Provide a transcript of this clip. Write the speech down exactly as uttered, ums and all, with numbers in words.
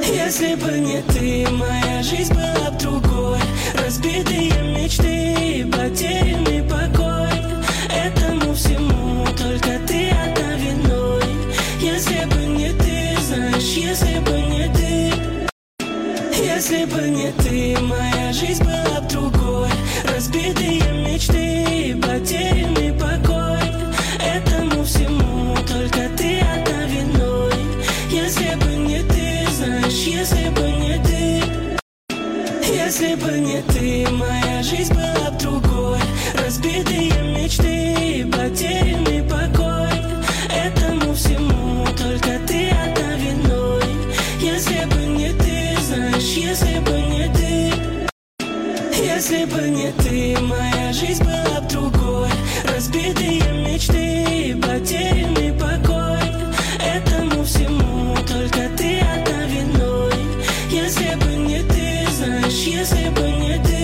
Если бы не ты, моя жизнь была б другой. Разбитые мечты, потерянный покой. Этому всему только ты одна виной. Если бы не ты, знаешь, если бы не ты. Если бы не ты, моя жизнь была б другой. Разбитые мечты, потерянный покой. Этому всему только ты одна виной. Если бы не ты, знаешь, если бы не ты. Если бы не ты, моя жизнь была б другой. Разбитые мечты, потерянный покой. Этому всему только ты одна виной. Если бы не ты, знаешь, если бы не ты. Если бы не ты, моя жизнь была б другой. Разбитые мечты, потерянный покой. Этому всему только ты одна виной. Если бы не ты, знаешь, если бы не ты.